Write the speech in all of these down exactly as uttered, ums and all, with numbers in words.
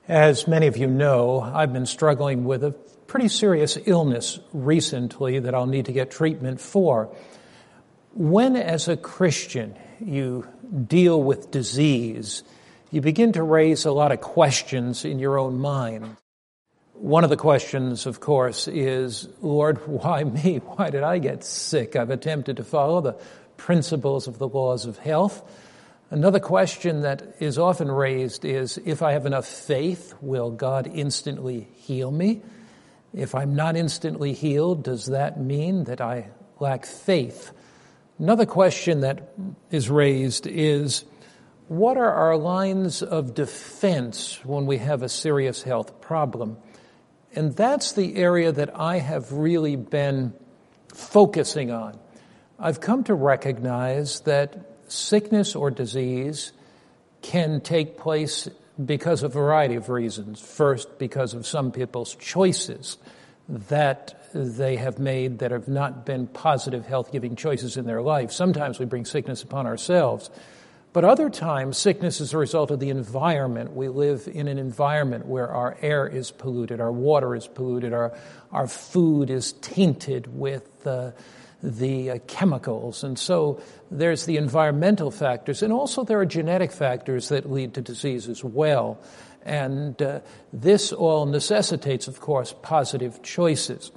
As many of you know, I've been struggling with a pretty serious illness recently that I'll need to get treatment for. When, as a Christian, you deal with disease, you begin to raise a lot of questions in your own mind. One of the questions, of course, is, Lord, why me? Why did I get sick? I've attempted to follow the principles of the laws of health. Another question that is often raised is, if I have enough faith, will God instantly heal me? If I'm not instantly healed, does that mean that I lack faith? Another question that is raised is, what are our lines of defense when we have a serious health problem? And that's the area that I have really been focusing on. I've come to recognize that sickness or disease can take place because of a variety of reasons. First, because of some people's choices that they have made that have not been positive, health-giving choices in their life. Sometimes we bring sickness upon ourselves. But other times, sickness is a result of the environment. We live in an environment where our air is polluted, our water is polluted, our, our food is tainted with uh, the uh, chemicals. And so there's the environmental factors, and also there are genetic factors that lead to disease as well. And uh, this all necessitates, of course, positive choices.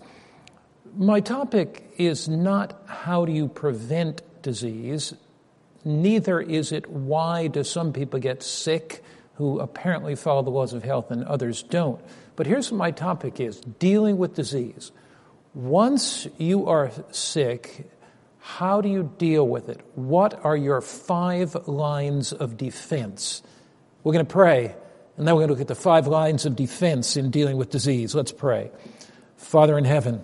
My topic is not how do you prevent disease, neither is it why do some people get sick who apparently follow the laws of health and others don't. But here's what my topic is, dealing with disease. Once you are sick, how do you deal with it? What are your five lines of defense? We're going to pray, and then we're going to look at the five lines of defense in dealing with disease. Let's pray. Father in heaven,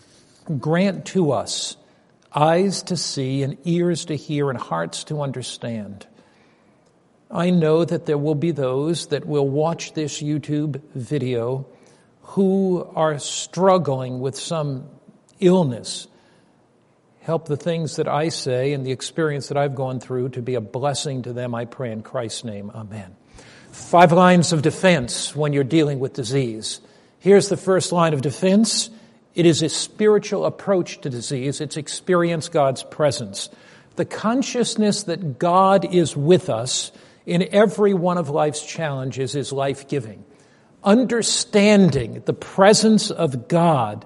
grant to us eyes to see and ears to hear and hearts to understand. I know that there will be those that will watch this YouTube video who are struggling with some illness. Help the things that I say and the experience that I've gone through to be a blessing to them, I pray in Christ's name. Amen. Five lines of defense when you're dealing with disease. Here's the first line of defense. It is a spiritual approach to disease. It's experience God's presence. The consciousness that God is with us in every one of life's challenges is life-giving. Understanding the presence of God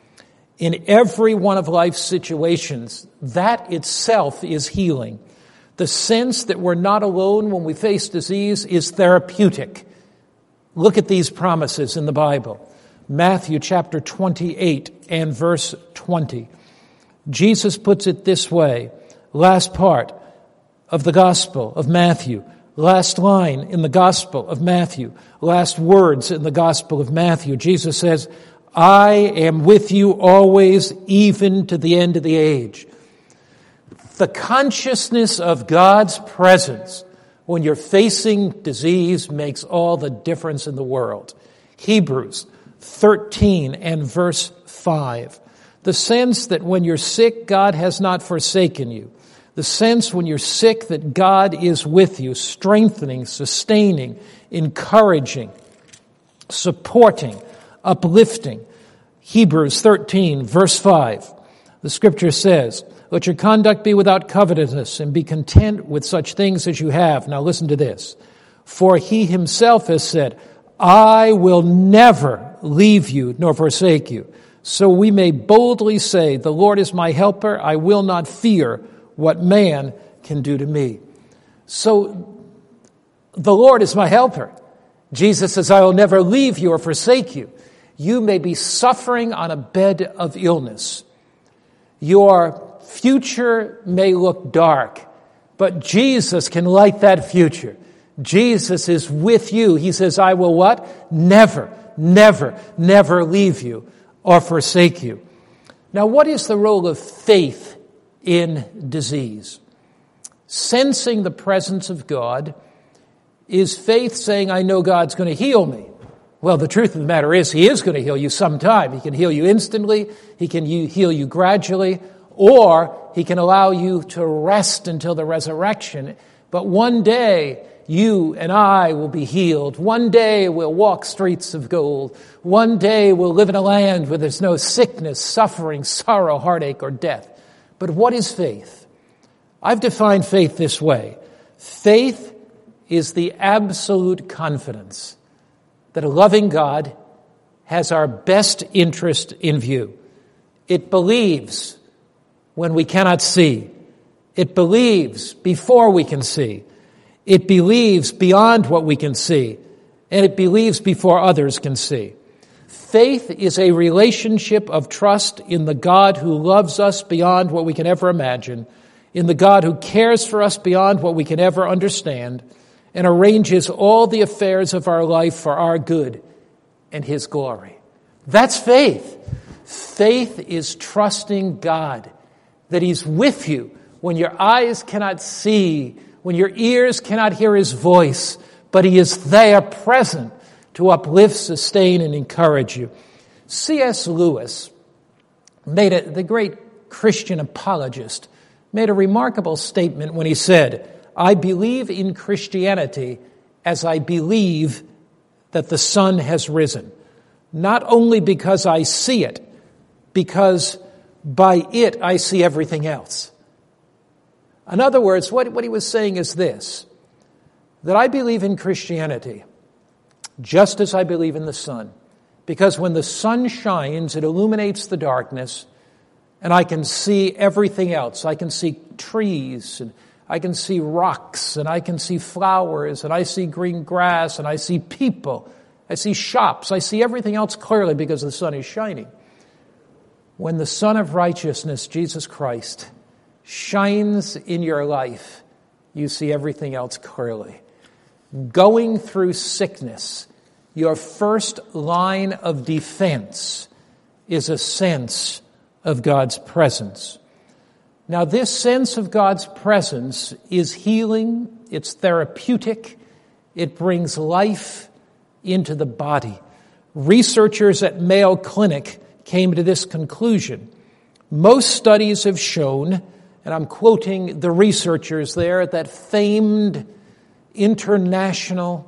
in every one of life's situations, that itself is healing. The sense that we're not alone when we face disease is therapeutic. Look at these promises in the Bible. Matthew chapter twenty-eight and verse twenty. Jesus puts it this way, last part of the Gospel of Matthew, last line in the Gospel of Matthew, last words in the Gospel of Matthew. Jesus says, I am with you always, even to the end of the age. The consciousness of God's presence when you're facing disease makes all the difference in the world. Hebrews thirteen and verse five. The sense that when you're sick, God has not forsaken you. The sense when you're sick that God is with you, strengthening, sustaining, encouraging, supporting, uplifting. Hebrews thirteen, verse five. The scripture says, let your conduct be without covetousness and be content with such things as you have. Now listen to this. For he himself has said, I will never leave you nor forsake you. So we may boldly say, the Lord is my helper. I will not fear what man can do to me. So the Lord is my helper. Jesus says, I will never leave you or forsake you. You may be suffering on a bed of illness. Your future may look dark, but Jesus can light that future. Jesus is with you. He says, I will what? Never, never, never leave you or forsake you. Now, what is the role of faith in disease? Sensing the presence of God is faith saying, I know God's going to heal me. Well, the truth of the matter is He is going to heal you sometime. He can heal you instantly. He can heal you gradually. Or He can allow you to rest until the resurrection. But one day you and I will be healed. One day we'll walk streets of gold. One day we'll live in a land where there's no sickness, suffering, sorrow, heartache, or death. But what is faith? I've defined faith this way. Faith is the absolute confidence that a loving God has our best interest in view. It believes when we cannot see. It believes before we can see. It believes beyond what we can see. And it believes before others can see. Faith is a relationship of trust in the God who loves us beyond what we can ever imagine, in the God who cares for us beyond what we can ever understand, and arranges all the affairs of our life for our good and His glory. That's faith. Faith is trusting God, that He's with you when your eyes cannot see, when your ears cannot hear His voice, but He is there present to uplift, sustain, and encourage you. C S Lewis, made a, the great Christian apologist, made a remarkable statement when he said, I believe in Christianity as I believe that the sun has risen, not only because I see it, because by it I see everything else. In other words, what, what he was saying is this, that I believe in Christianity just as I believe in the sun, because when the sun shines, it illuminates the darkness, and I can see everything else. I can see trees, and I can see rocks, and I can see flowers, and I see green grass, and I see people. I see shops. I see everything else clearly because the sun is shining. When the Son of Righteousness, Jesus Christ, shines in your life, you see everything else clearly. Going through sickness, your first line of defense is a sense of God's presence. Now, this sense of God's presence is healing, it's therapeutic, it brings life into the body. Researchers at Mayo Clinic came to this conclusion. Most studies have shown, and I'm quoting the researchers there, that famed International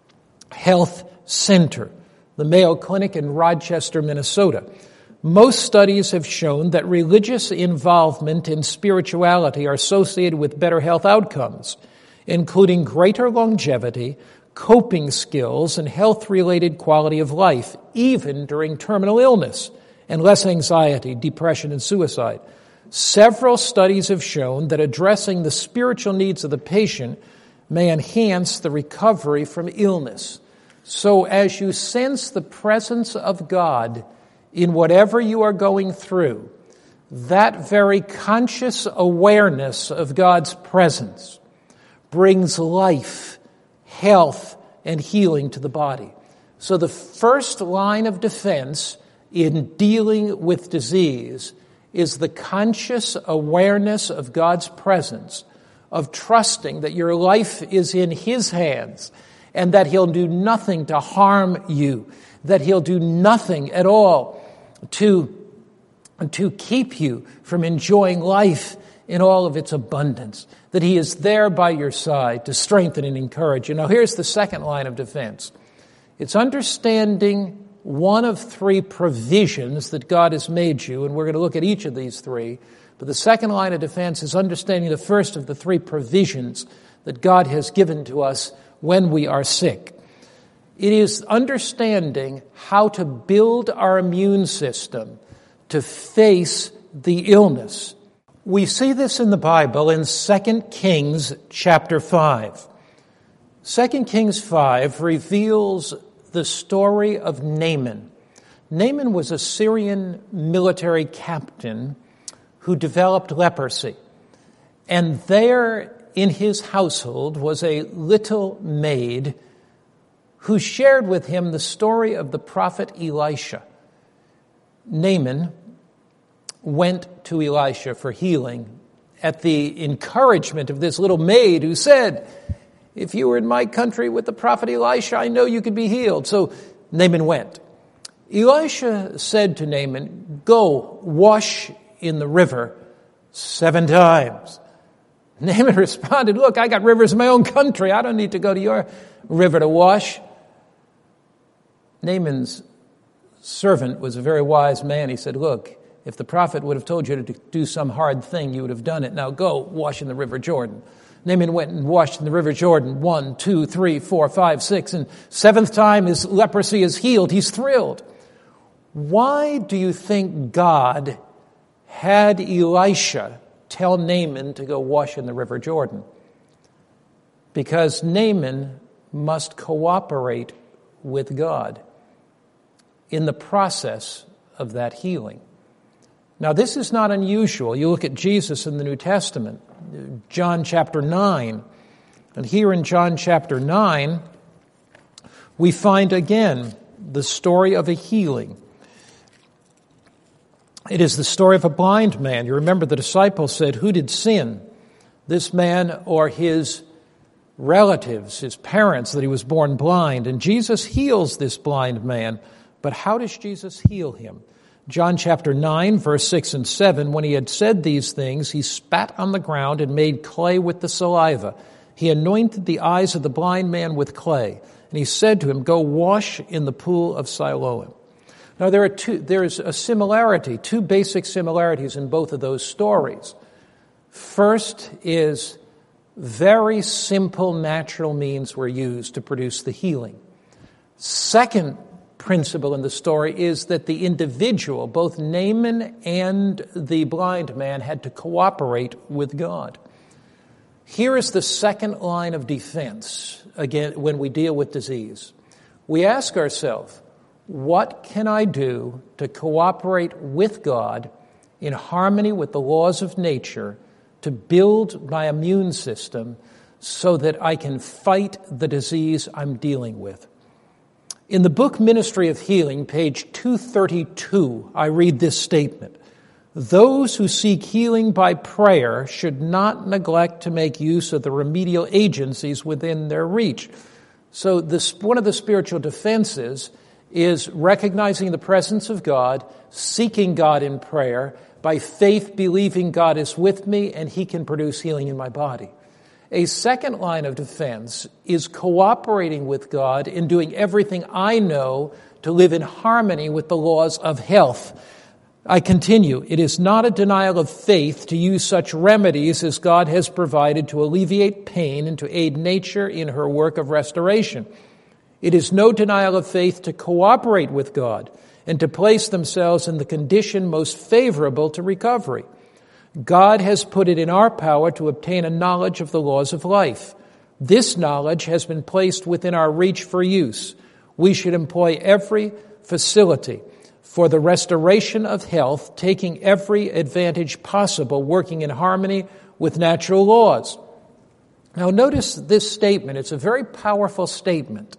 Health Center, the Mayo Clinic in Rochester, Minnesota. Most studies have shown that religious involvement in spirituality are associated with better health outcomes, including greater longevity, coping skills, and health-related quality of life, even during terminal illness, and less anxiety, depression, and suicide. Several studies have shown that addressing the spiritual needs of the patient may enhance the recovery from illness. So as you sense the presence of God in whatever you are going through, that very conscious awareness of God's presence brings life, health, and healing to the body. So the first line of defense in dealing with disease is the conscious awareness of God's presence, of trusting that your life is in His hands and that He'll do nothing to harm you, that He'll do nothing at all to, to keep you from enjoying life in all of its abundance, that He is there by your side to strengthen and encourage you. Now here's the second line of defense. It's understanding one of three provisions that God has made you, and we're going to look at each of these three. But the second line of defense is understanding the first of the three provisions that God has given to us when we are sick. It is understanding how to build our immune system to face the illness. We see this in the Bible in Second Kings chapter five. Second Kings five reveals the story of Naaman. Naaman was a Syrian military captain who developed leprosy. And there in his household was a little maid who shared with him the story of the prophet Elisha. Naaman went to Elisha for healing at the encouragement of this little maid who said, if you were in my country with the prophet Elisha, I know you could be healed. So Naaman went. Elisha said to Naaman, go wash in the river seven times. Naaman responded, look, I got rivers in my own country. I don't need to go to your river to wash. Naaman's servant was a very wise man. He said, look, if the prophet would have told you to do some hard thing, you would have done it. Now go wash in the river Jordan. Naaman went and washed in the river Jordan. One, two, three, four, five, six. And seventh time his leprosy is healed. He's thrilled. Why do you think God had Elisha tell Naaman to go wash in the river Jordan? Because Naaman must cooperate with God in the process of that healing. Now, this is not unusual. You look at Jesus in the New Testament, John chapter nine, and here in John chapter nine, we find again the story of a healing. It is the story of a blind man. You remember the disciples said, who did sin, this man or his relatives, his parents, that he was born blind? And Jesus heals this blind man. But how does Jesus heal him? John chapter nine, verse six and seven, when he had said these things, he spat on the ground and made clay with the saliva. He anointed the eyes of the blind man with clay. And he said to him, go wash in the pool of Siloam. Now, there are two, there is a similarity, two basic similarities in both of those stories. First is very simple natural means were used to produce the healing. Second principle in the story is that the individual, both Naaman and the blind man, had to cooperate with God. Here is the second line of defense, again, when we deal with disease. We ask ourselves, what can I do to cooperate with God in harmony with the laws of nature to build my immune system so that I can fight the disease I'm dealing with? In the book Ministry of Healing, page two thirty-two, I read this statement. Those who seek healing by prayer should not neglect to make use of the remedial agencies within their reach. So this, one of the spiritual defenses is recognizing the presence of God, seeking God in prayer, by faith believing God is with me and He can produce healing in my body. A second line of defense is cooperating with God in doing everything I know to live in harmony with the laws of health. I continue, it is not a denial of faith to use such remedies as God has provided to alleviate pain and to aid nature in her work of restoration. It is no denial of faith to cooperate with God and to place themselves in the condition most favorable to recovery. God has put it in our power to obtain a knowledge of the laws of life. This knowledge has been placed within our reach for use. We should employ every facility for the restoration of health, taking every advantage possible, working in harmony with natural laws. Now notice this statement. It's a very powerful statement.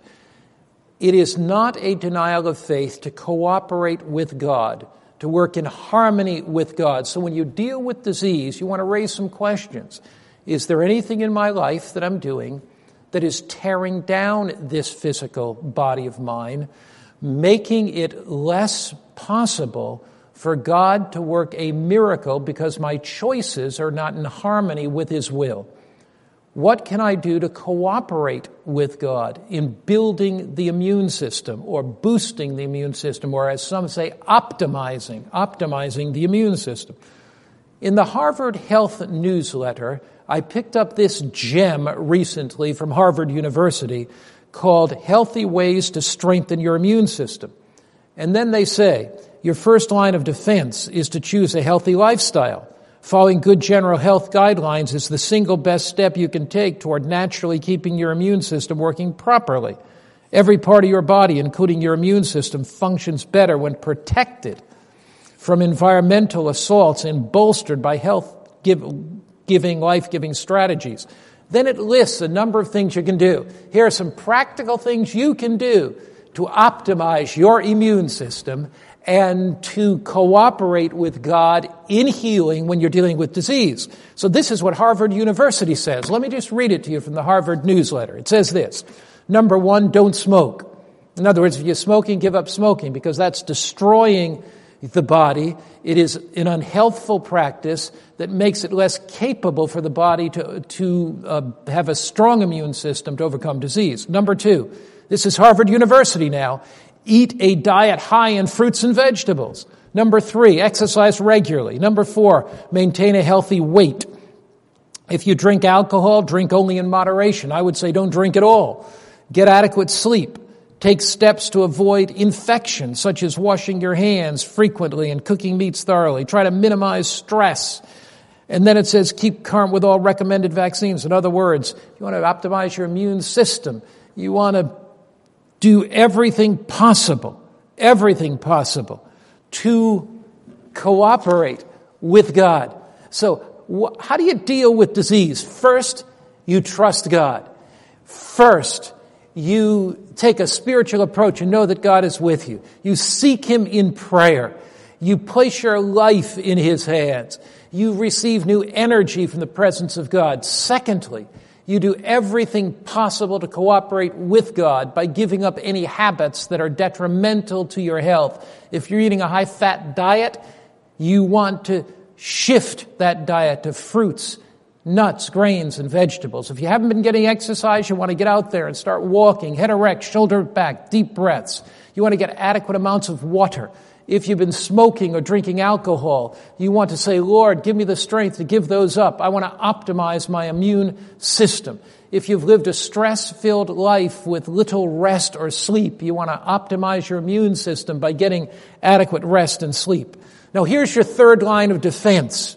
It is not a denial of faith to cooperate with God, to work in harmony with God. So when you deal with disease, you want to raise some questions. Is there anything in my life that I'm doing that is tearing down this physical body of mine, making it less possible for God to work a miracle because my choices are not in harmony with His will? What can I do to cooperate with God in building the immune system or boosting the immune system, or as some say, optimizing, optimizing the immune system? In the Harvard Health Newsletter, I picked up this gem recently from Harvard University called Healthy Ways to Strengthen Your Immune System. And then they say, your first line of defense is to choose a healthy lifestyle. Following good general health guidelines is the single best step you can take toward naturally keeping your immune system working properly. Every part of your body, including your immune system, functions better when protected from environmental assaults and bolstered by health-giving, life-giving strategies. Then it lists a number of things you can do. Here are some practical things you can do to optimize your immune system and to cooperate with God in healing when you're dealing with disease. So this is what Harvard University says. Let me just read it to you from the Harvard Newsletter. It says this. Number one, don't smoke. In other words, if you're smoking, give up smoking, because that's destroying the body. It is an unhealthful practice that makes it less capable for the body to, to uh, have a strong immune system to overcome disease. Number two, this is Harvard University now. Eat a diet high in fruits and vegetables. Number three, exercise regularly. Number four, maintain a healthy weight. If you drink alcohol, drink only in moderation. I would say don't drink at all. Get adequate sleep. Take steps to avoid infection, such as washing your hands frequently and cooking meats thoroughly. Try to minimize stress. And then it says keep current with all recommended vaccines. In other words, you want to optimize your immune system. You want to do everything possible, everything possible to cooperate with God. So wh- how do you deal with disease? First, you trust God. First, you take a spiritual approach and know that God is with you. You seek Him in prayer. You place your life in His hands. You receive new energy from the presence of God. Secondly, you do everything possible to cooperate with God by giving up any habits that are detrimental to your health. If you're eating a high-fat diet, you want to shift that diet to fruits, nuts, grains, and vegetables. If you haven't been getting exercise, you want to get out there and start walking, head erect, shoulder back, deep breaths. You want to get adequate amounts of water. If you've been smoking or drinking alcohol, you want to say, Lord, give me the strength to give those up. I want to optimize my immune system. If you've lived a stress-filled life with little rest or sleep, you want to optimize your immune system by getting adequate rest and sleep. Now, here's your third line of defense.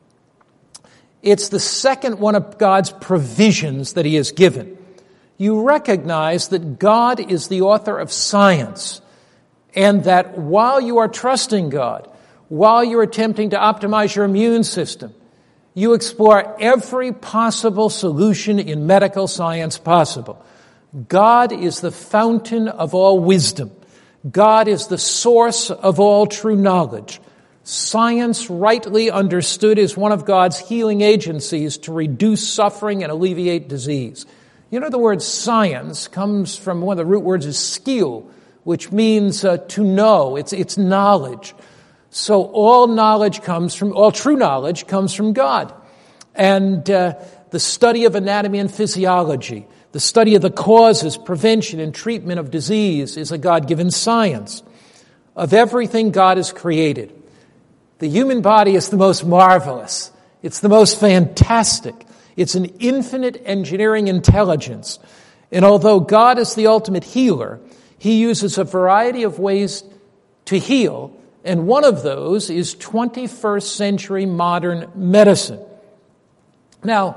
It's the second one of God's provisions that He has given. You recognize that God is the author of science, and that while you are trusting God, while you're attempting to optimize your immune system, you explore every possible solution in medical science possible. God is the fountain of all wisdom. God is the source of all true knowledge. Science, rightly understood, is one of God's healing agencies to reduce suffering and alleviate disease. You know, the word science comes from one of the root words is skio, which means uh, to know. It's, it's knowledge. So all knowledge comes from, all true knowledge comes from God. And uh, the study of anatomy and physiology, the study of the causes, prevention, and treatment of disease is a God-given science. Of everything God has created, the human body is the most marvelous. It's the most fantastic. It's an infinite engineering intelligence. And although God is the ultimate healer, He uses a variety of ways to heal, and one of those is twenty-first century modern medicine. Now,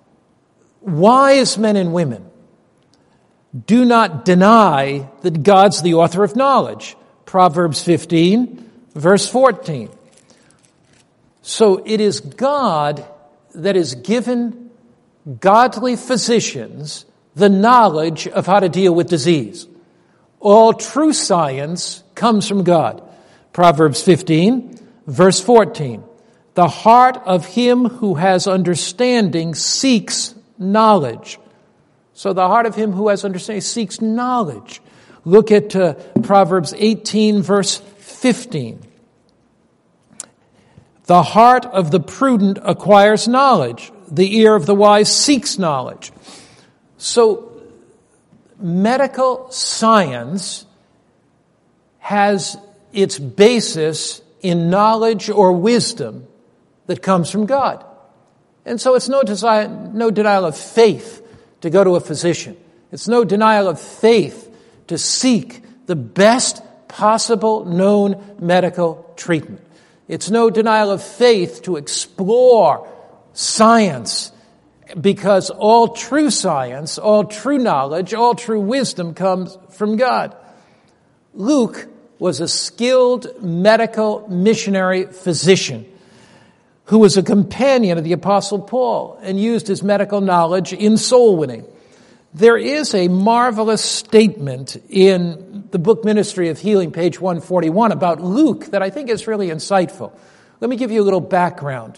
wise men and women do not deny that God's the author of knowledge. Proverbs fifteen, verse fourteen. So it is God that has given godly physicians the knowledge of how to deal with disease. All true science comes from God. Proverbs fifteen, verse fourteen. The heart of him who has understanding seeks knowledge. So the heart of him who has understanding seeks knowledge. Look at uh, Proverbs eighteen, verse fifteen. The heart of the prudent acquires knowledge. The ear of the wise seeks knowledge. So medical science has its basis in knowledge or wisdom that comes from God. And so it's no, desire, no denial of faith to go to a physician. It's no denial of faith to seek the best possible known medical treatment. It's no denial of faith to explore science, because all true science, all true knowledge, all true wisdom comes from God. Luke was a skilled medical missionary physician who was a companion of the Apostle Paul and used his medical knowledge in soul winning. There is a marvelous statement in the book Ministry of Healing, page one forty-one, about Luke that I think is really insightful. Let me give you a little background.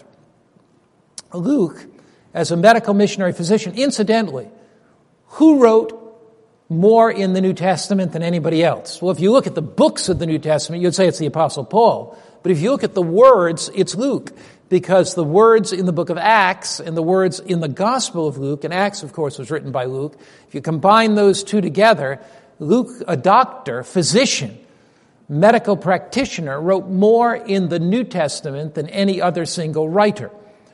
Luke, as a medical missionary physician, incidentally, who wrote more in the New Testament than anybody else? Well, if you look at the books of the New Testament, you'd say it's the Apostle Paul. But if you look at the words, it's Luke, because the words in the book of Acts and the words in the Gospel of Luke, and Acts, of course, was written by Luke, if you combine those two together, Luke, a doctor, physician, medical practitioner, wrote more in the New Testament than any other single writer.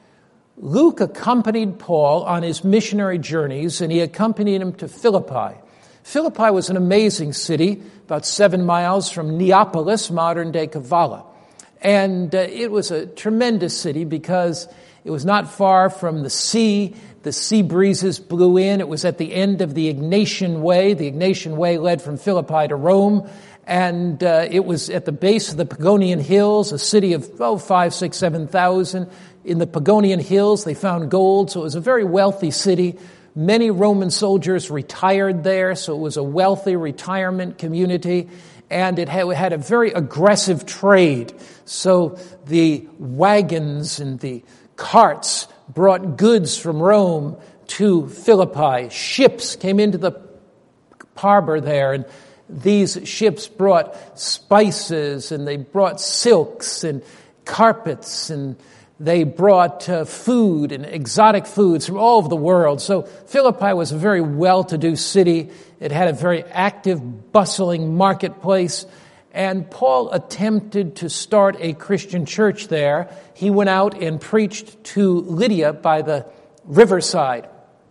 Luke accompanied Paul on his missionary journeys, and he accompanied him to Philippi. Philippi was an amazing city, about seven miles from Neapolis, modern-day Kavala. And uh, it was a tremendous city because it was not far from the sea. The sea breezes blew in. It was at the end of the Egnatian Way. The Egnatian Way led from Philippi to Rome. And uh, it was at the base of the Pagonian Hills, a city of, oh, five, six, seven thousand. In the Pagonian Hills, they found gold, so it was a very wealthy city. Many Roman soldiers retired there, so it was a wealthy retirement community. And it had a very aggressive trade. So the wagons and the carts brought goods from Rome to Philippi. Ships came into the harbor there, and these ships brought spices, and they brought silks and carpets, and they brought uh, food and exotic foods from all over the world. So Philippi was a very well-to-do city. It had a very active, bustling marketplace. And Paul attempted to start a Christian church there. He went out and preached to Lydia by the riverside.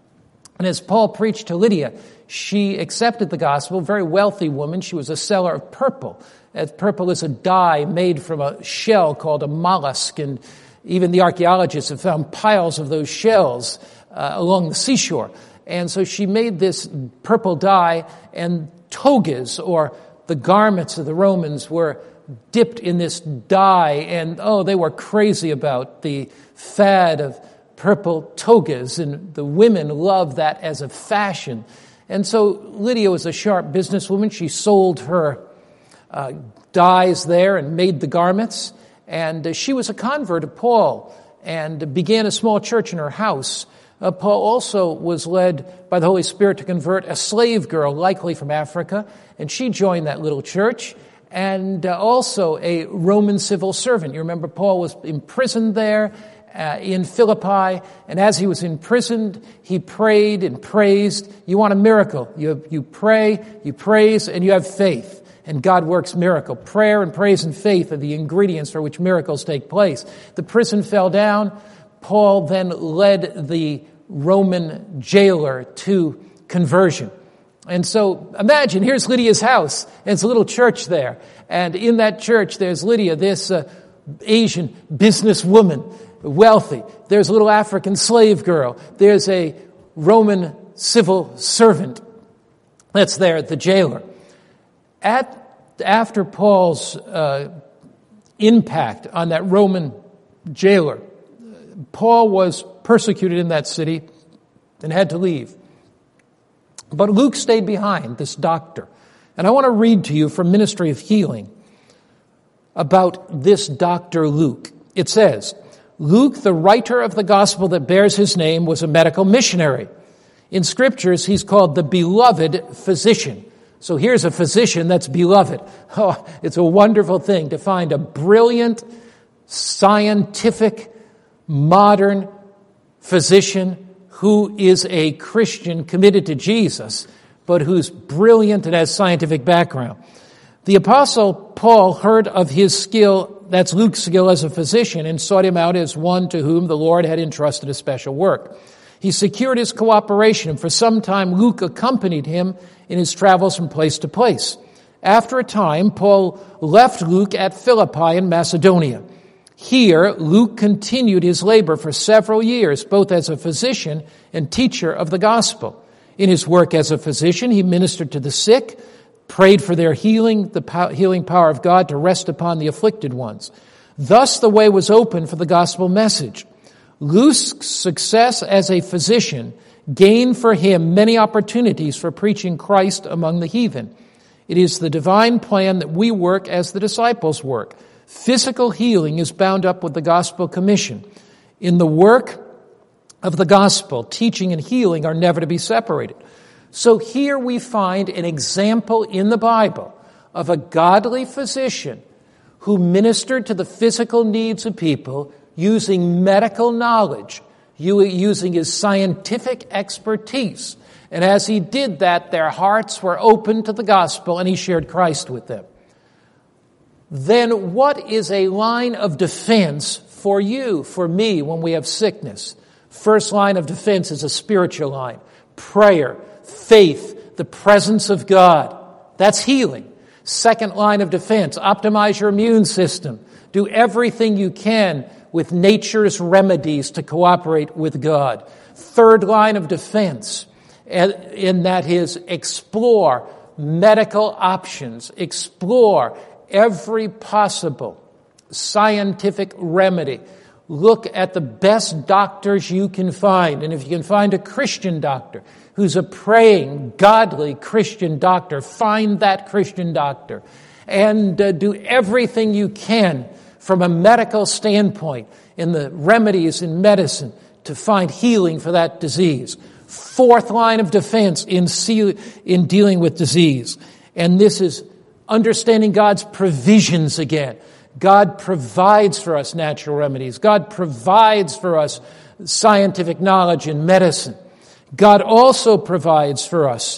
And as Paul preached to Lydia, she accepted the gospel, a very wealthy woman. She was a seller of purple. As purple is a dye made from a shell called a mollusk, and even the archaeologists have found piles of those shells uh, along the seashore. And so she made this purple dye, and togas, or the garments of the Romans, were dipped in this dye. And, oh, they were crazy about the fad of purple togas, and the women loved that as a fashion. And so Lydia was a sharp businesswoman. She sold her uh, dyes there and made the garments. And uh, she was a convert of Paul and began a small church in her house. Uh, Paul also was led by the Holy Spirit to convert a slave girl, likely from Africa, and she joined that little church, and uh, also a Roman civil servant. You remember Paul was imprisoned there uh, in Philippi, and as he was imprisoned, he prayed and praised. You want a miracle. You, you pray, you praise, and you have faith. And God works miracle. Prayer and praise and faith are the ingredients for which miracles take place. The prison fell down. Paul then led the Roman jailer to conversion. And so imagine, here's Lydia's house, and it's a little church there. And in that church, there's Lydia, this uh, Asian businesswoman, wealthy. There's a little African slave girl. There's a Roman civil servant that's there, the jailer. At after Paul's uh, impact on that Roman jailer, Paul was persecuted in that city and had to leave. But Luke stayed behind, this doctor. And I want to read to you from Ministry of Healing about this Doctor Luke. It says, Luke, the writer of the gospel that bears his name, was a medical missionary. In scriptures, he's called the beloved physician. So here's a physician that's beloved. Oh, it's a wonderful thing to find a brilliant, scientific, modern physician who is a Christian committed to Jesus, but who's brilliant and has scientific background. The Apostle Paul heard of his skill, that's Luke's skill as a physician, and sought him out as one to whom the Lord had entrusted a special work. He secured his cooperation, and for some time Luke accompanied him in his travels from place to place. After a time, Paul left Luke at Philippi in Macedonia. Here, Luke continued his labor for several years, both as a physician and teacher of the gospel. In his work as a physician, he ministered to the sick, prayed for their healing, the pow- healing power of God to rest upon the afflicted ones. Thus, the way was open for the gospel message. Luke's success as a physician gained for him many opportunities for preaching Christ among the heathen. It is the divine plan that we work as the disciples work. Physical healing is bound up with the gospel commission. In the work of the gospel, teaching and healing are never to be separated. So here we find an example in the Bible of a godly physician who ministered to the physical needs of people using medical knowledge, using his scientific expertise. And as he did that, their hearts were open to the gospel and he shared Christ with them. Then what is a line of defense for you, for me, when we have sickness? First line of defense is a spiritual line. Prayer, faith, the presence of God. That's healing. Second line of defense, optimize your immune system. Do everything you can with nature's remedies to cooperate with God. Third line of defense, in that is explore medical options. Explore every possible scientific remedy. Look at the best doctors you can find. And if you can find a Christian doctor who's a praying, godly Christian doctor, find that Christian doctor. And uh, do everything you can from a medical standpoint in the remedies in medicine to find healing for that disease. Fourth line of defense in, see, in dealing with disease. And this is understanding God's provisions again. God provides for us natural remedies. God provides for us scientific knowledge in medicine. God also provides for us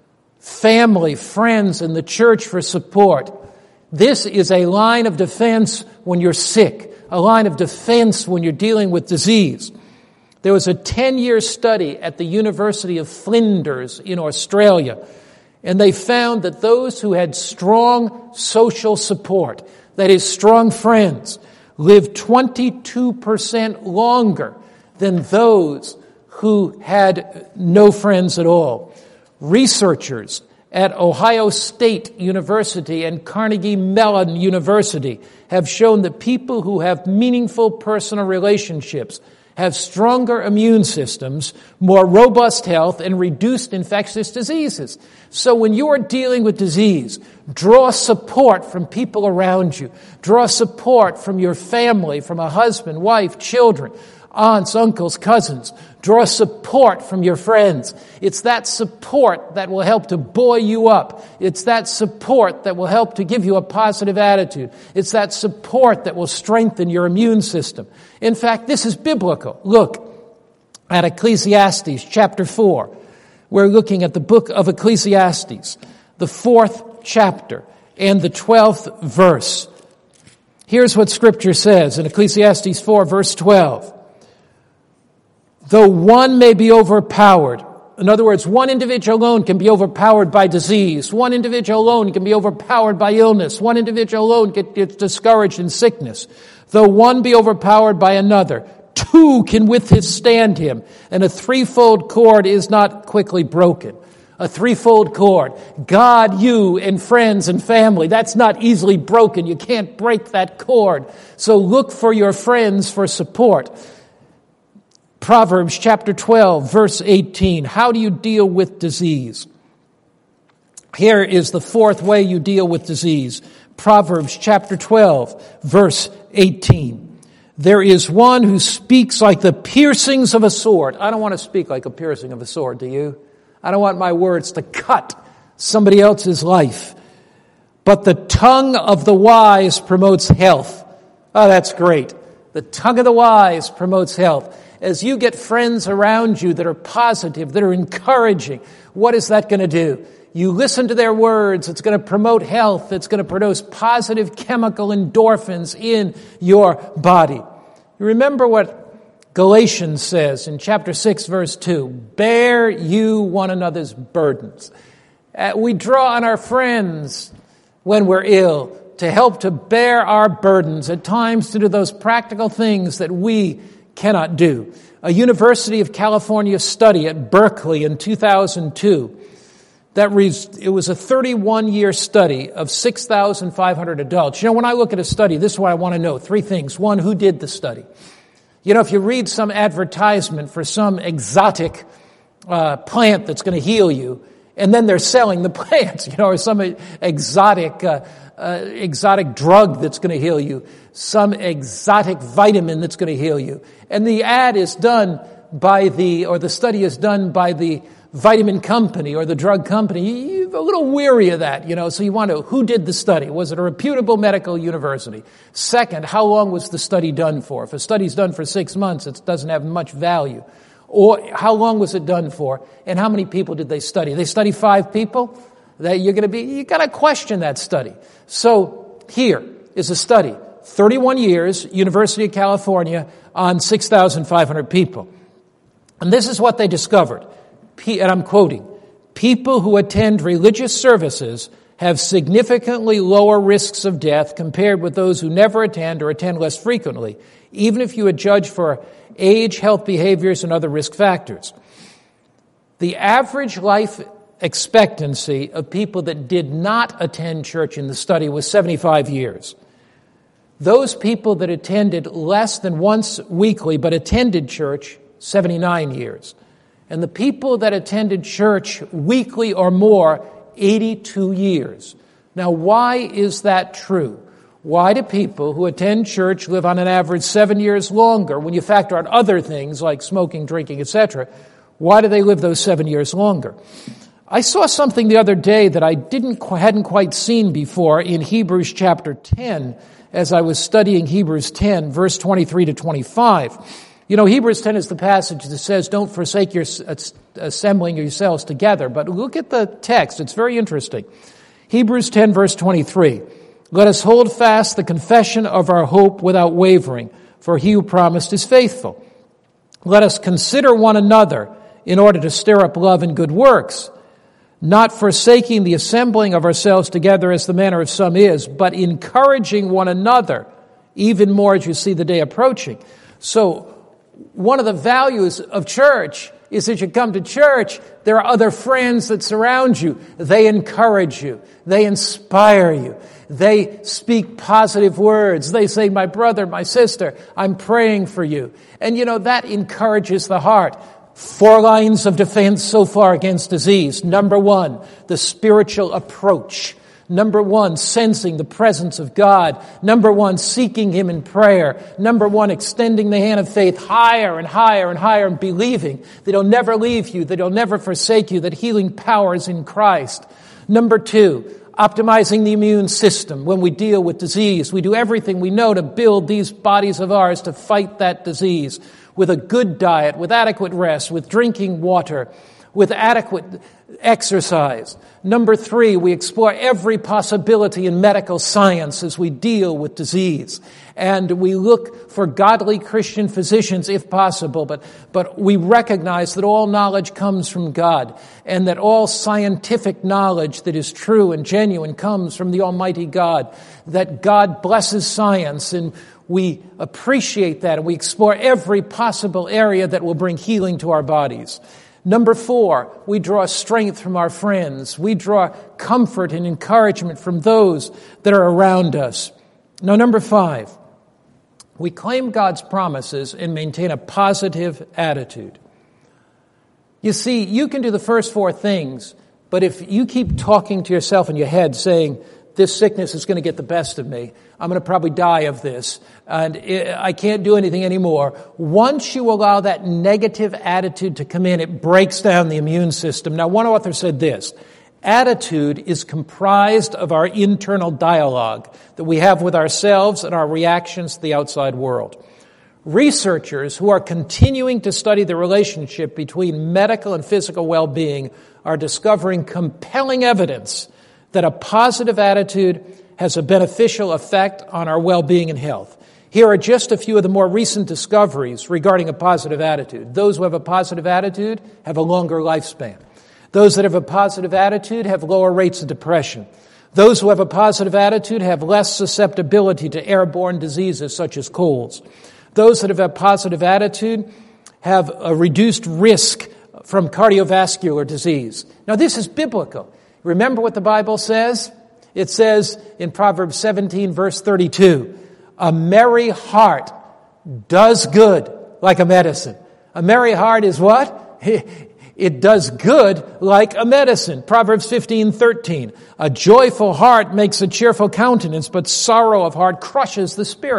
family, friends, and the church for support. This is a line of defense when you're sick, a line of defense when you're dealing with disease. There was a ten-year study at the University of Flinders in Australia, and they found that those who had strong social support, that is, strong friends, lived twenty-two percent longer than those who had no friends at all. Researchers at Ohio State University and Carnegie Mellon University have shown that people who have meaningful personal relationships have stronger immune systems, more robust health, and reduced infectious diseases. So when you're dealing with disease, draw support from people around you. Draw support from your family, from a husband, wife, children, aunts, uncles, cousins. Draw support from your friends. It's that support that will help to buoy you up. It's that support that will help to give you a positive attitude. It's that support that will strengthen your immune system. In fact, this is biblical. Look at Ecclesiastes chapter four. We're looking at the book of Ecclesiastes, the fourth chapter and the twelfth verse. Here's what Scripture says in Ecclesiastes four, verse twelve. Though one may be overpowered, in other words, one individual alone can be overpowered by disease. One individual alone can be overpowered by illness. One individual alone gets discouraged in sickness. Though one be overpowered by another, two can withstand him, and a threefold cord is not quickly broken. A threefold cord. God, you, and friends and family. That's not easily broken. You can't break that cord. So look for your friends for support. Proverbs chapter twelve, verse eighteen. How do you deal with disease? Here is the fourth way you deal with disease. Proverbs chapter twelve, verse eighteen. There is one who speaks like the piercings of a sword. I don't want to speak like a piercing of a sword, do you? I don't want my words to cut somebody else's life. But the tongue of the wise promotes health. Oh, that's great. The tongue of the wise promotes health. As you get friends around you that are positive, that are encouraging, what is that going to do? You listen to their words. It's going to promote health. It's going to produce positive chemical endorphins in your body. You remember what Galatians says in chapter six, verse two. Bear you one another's burdens. Uh, we draw on our friends when we're ill to help to bear our burdens, at times to do those practical things that we cannot do. A University of California study at Berkeley in two thousand two, that re- it was a thirty-one year study of six thousand five hundred adults. You know, when I look at a study, this is what I want to know. Three things. One, who did the study? You know, if you read some advertisement for some exotic uh, plant that's going to heal you, and then they're selling the plants, you know, or some exotic uh, uh, exotic drug that's going to heal you, some exotic vitamin that's going to heal you. And the ad is done by the, or the study is done by the vitamin company or the drug company, you're a little weary of that, you know, so you want to, who did the study? Was it a reputable medical university? Second, how long was the study done for? If a study's done for six months, it doesn't have much value. Or how long was it done for? And how many people did they study? They study five people? That you're going to be, you got to question that study. So here is a study, thirty-one years, University of California, on six thousand five hundred people. And this is what they discovered. And I'm quoting, people who attend religious services have significantly lower risks of death compared with those who never attend or attend less frequently, even if you adjudge for age, health behaviors, and other risk factors. The average life expectancy of people that did not attend church in the study was seventy-five years. Those people that attended less than once weekly but attended church, seventy-nine years. And the people that attended church weekly or more, eighty-two years. Now, why is that true? Why do people who attend church live on an average seven years longer when you factor out other things like smoking, drinking, et cetera? Why do they live those seven years longer? I saw something the other day that I didn't hadn't quite seen before in Hebrews chapter ten as I was studying Hebrews ten, verse twenty-three to twenty-five. You know, Hebrews ten is the passage that says, don't forsake your assembling yourselves together. But look at the text. It's very interesting. Hebrews ten, verse twenty-three. Let us hold fast the confession of our hope without wavering, for he who promised is faithful. Let us consider one another in order to stir up love and good works, not forsaking the assembling of ourselves together as the manner of some is, but encouraging one another, even more as you see the day approaching. So, one of the values of church is that you come to church, there are other friends that surround you. They encourage you. They inspire you. They speak positive words. They say, my brother, my sister, I'm praying for you. And you know, that encourages the heart. Four lines of defense so far against disease. Number one, the spiritual approach. Number one, sensing the presence of God. Number one, seeking Him in prayer. Number one, extending the hand of faith higher and higher and higher and believing that He'll never leave you, that He'll never forsake you, that healing power is in Christ. Number two, optimizing the immune system. When we deal with disease, we do everything we know to build these bodies of ours to fight that disease with a good diet, with adequate rest, with drinking water, with adequate exercise. Number three, we explore every possibility in medical science as we deal with disease. And we look for godly Christian physicians if possible, but, but we recognize that all knowledge comes from God and that all scientific knowledge that is true and genuine comes from the Almighty God, that God blesses science, and we appreciate that, and we explore every possible area that will bring healing to our bodies. Number four, we draw strength from our friends. We draw comfort and encouragement from those that are around us. Now, number five, we claim God's promises and maintain a positive attitude. You see, you can do the first four things, but if you keep talking to yourself in your head saying, this sickness is going to get the best of me, I'm going to probably die of this, and I can't do anything anymore. Once you allow that negative attitude to come in, it breaks down the immune system. Now, one author said this, attitude is comprised of our internal dialogue that we have with ourselves and our reactions to the outside world. Researchers who are continuing to study the relationship between medical and physical well-being are discovering compelling evidence that a positive attitude has a beneficial effect on our well-being and health. Here are just a few of the more recent discoveries regarding a positive attitude. Those who have a positive attitude have a longer lifespan. Those that have a positive attitude have lower rates of depression. Those who have a positive attitude have less susceptibility to airborne diseases such as colds. Those that have a positive attitude have a reduced risk from cardiovascular disease. Now, this is biblical. Remember what the Bible says? It says in Proverbs seventeen, verse thirty-two, a merry heart does good like a medicine. A merry heart is what? It does good like a medicine. Proverbs fifteen, thirteen, a joyful heart makes a cheerful countenance, but sorrow of heart crushes the spirit.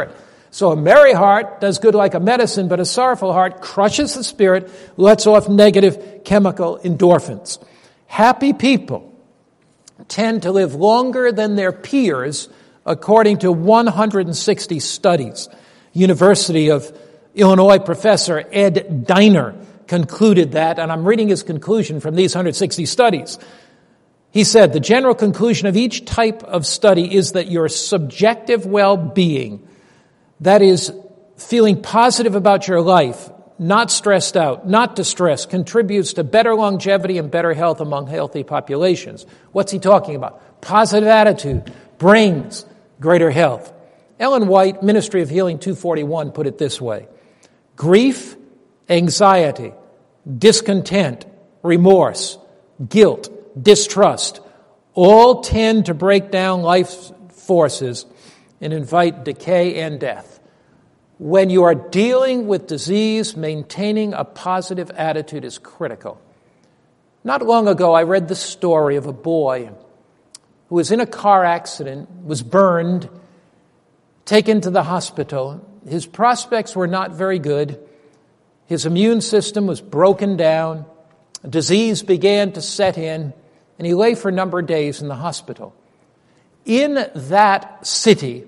So a merry heart does good like a medicine, but a sorrowful heart crushes the spirit, lets off negative chemical endorphins. Happy people tend to live longer than their peers, according to one hundred sixty studies. University of Illinois professor Ed Diner concluded that, and I'm reading his conclusion from these one hundred sixty studies. He said, the general conclusion of each type of study is that your subjective well-being, that is, feeling positive about your life, not stressed out, not distressed, contributes to better longevity and better health among healthy populations. What's he talking about? Positive attitude brings greater health. Ellen White, Ministry of Healing two forty-one, put it this way. Grief, anxiety, discontent, remorse, guilt, distrust, all tend to break down life's forces and invite decay and death. When you are dealing with disease, maintaining a positive attitude is critical. Not long ago, I read the story of a boy who was in a car accident, was burned, taken to the hospital. His prospects were not very good. His immune system was broken down. A disease began to set in, and he lay for a number of days in the hospital. In that city,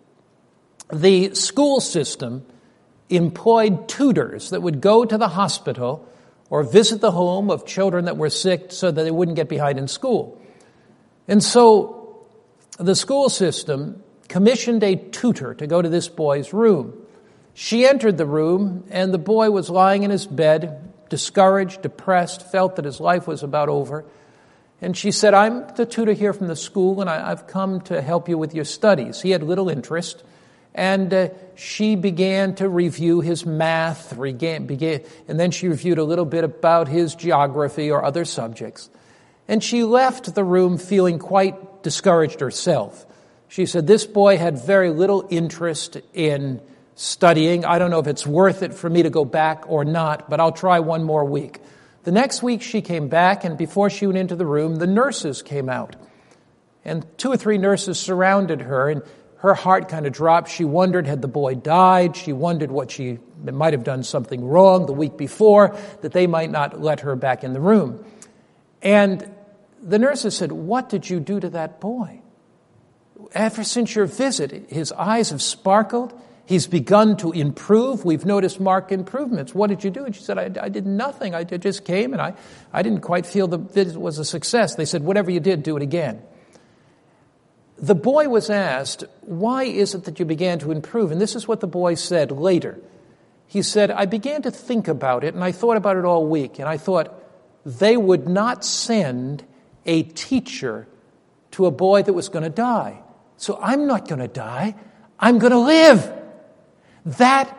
the school system employed tutors that would go to the hospital or visit the home of children that were sick so that they wouldn't get behind in school. And so the school system commissioned a tutor to go to this boy's room. She entered the room, and the boy was lying in his bed, discouraged, depressed, felt that his life was about over. And she said, I'm the tutor here from the school, and I, I've come to help you with your studies. He had little interest. And uh, she began to review his math, began, began, and then she reviewed a little bit about his geography or other subjects. And she left the room feeling quite discouraged herself. She said, this boy had very little interest in studying. I don't know if it's worth it for me to go back or not, but I'll try one more week. The next week she came back, and before she went into the room, the nurses came out. And two or three nurses surrounded her, and her heart kind of dropped. She wondered, had the boy died? She wondered what she might have done something wrong the week before, that they might not let her back in the room. And the nurses said, what did you do to that boy? Ever since your visit, his eyes have sparkled. He's begun to improve. We've noticed marked improvements. What did you do? And she said, I, I did nothing. I just came, and I, I didn't quite feel the visit was a success. They said, whatever you did, do it again. The boy was asked, why is it that you began to improve? And this is what the boy said later. He said, I began to think about it, and I thought about it all week, and I thought they would not send a teacher to a boy that was going to die. So I'm not going to die. I'm going to live. That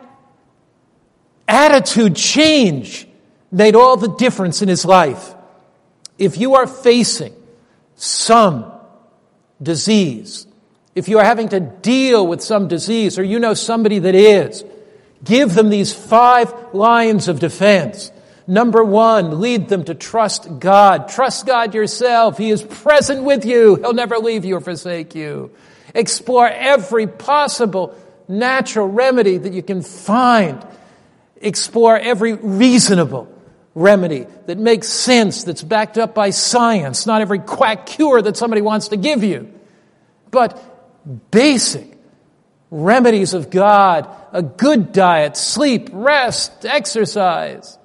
attitude change made all the difference in his life. If you are facing some disease, if you are having to deal with some disease, or you know somebody that is, give them these five lines of defense. Number one, lead them to trust God. Trust God yourself. He is present with you. He'll never leave you or forsake you. Explore every possible natural remedy that you can find. Explore every reasonable remedy that makes sense, that's backed up by science, not every quack cure that somebody wants to give you, but basic remedies of God, a good diet, sleep, rest, exercise.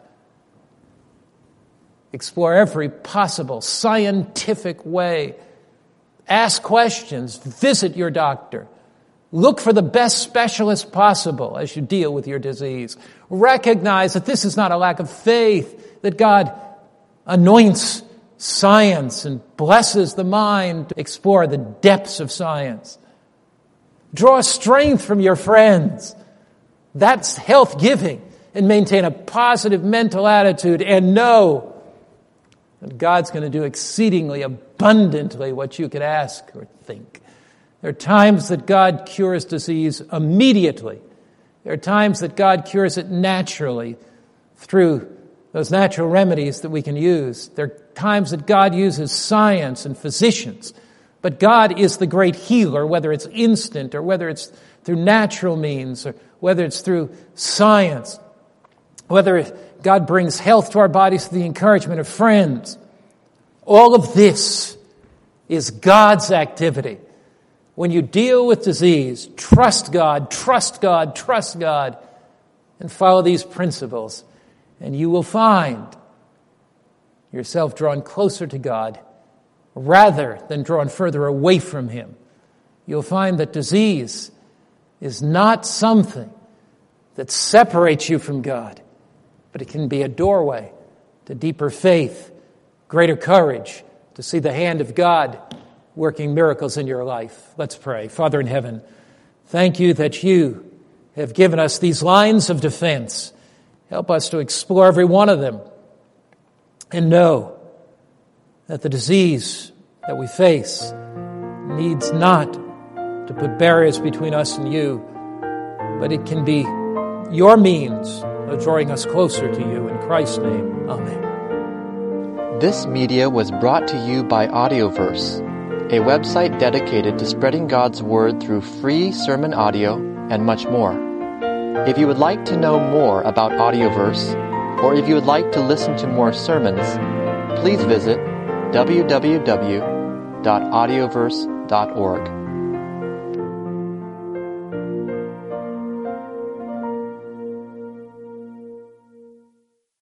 Explore every possible scientific way. Ask questions. Visit your doctor. Look for the best specialist possible as you deal with your disease. Recognize that this is not a lack of faith, that God anoints science and blesses the mind to explore the depths of science. Draw strength from your friends. That's health-giving. And maintain a positive mental attitude and know that God's going to do exceedingly abundantly what you could ask or think. There are times that God cures disease immediately. There are times that God cures it naturally through those natural remedies that we can use. There are times that God uses science and physicians But God is the great healer, whether it's instant or whether it's through natural means or whether it's through science, whether God brings health to our bodies through the encouragement of friends. All of this is God's activity. When you deal with disease, trust God, trust God, trust God, and follow these principles, and you will find yourself drawn closer to God rather than drawn further away from Him. You'll find that disease is not something that separates you from God, but it can be a doorway to deeper faith, greater courage, to see the hand of God working miracles in your life. Let's pray. Father in heaven, thank you that you have given us these lines of defense. Help us to explore every one of them and know that the disease that we face needs not to put barriers between us and you, but it can be your means of drawing us closer to you. In Christ's name, amen. This media was brought to you by Audioverse, a website dedicated to spreading God's Word through free sermon audio and much more. If you would like to know more about Audioverse, or if you would like to listen to more sermons, please visit w w w dot audioverse dot org.